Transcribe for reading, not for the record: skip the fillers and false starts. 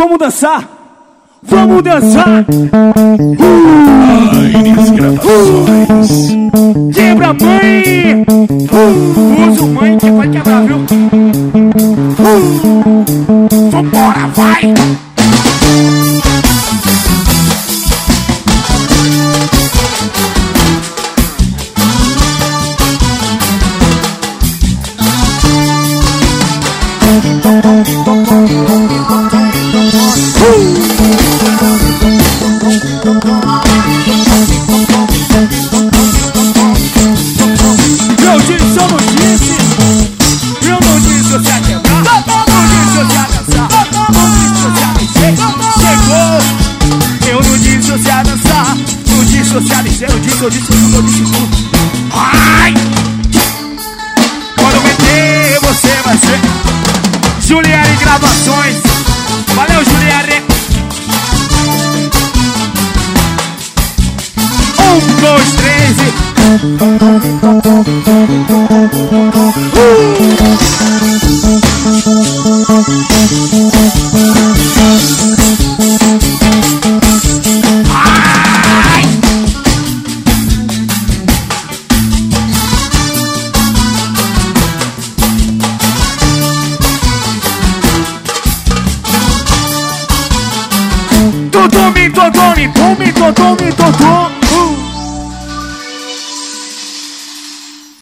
Vamos dançar! Vamos dançar! Aires Gravações. Quebra, mãe! Usa o mãe que vai quebrar, viu? Vambora, vai! Eu disse, eu não disse. Eu não disse você a quebrar. Não disse você a dançar. Não disse você a mexer. Chegou. Eu não disse você a dançar. Não disse você a mexer. Eu disse tudo. Ai! Quando meter você vai ser Juliane Gravações. Valeu, Juliane. 1, 2, 3 e... Ai! Totome, totome, tome, totome, totome.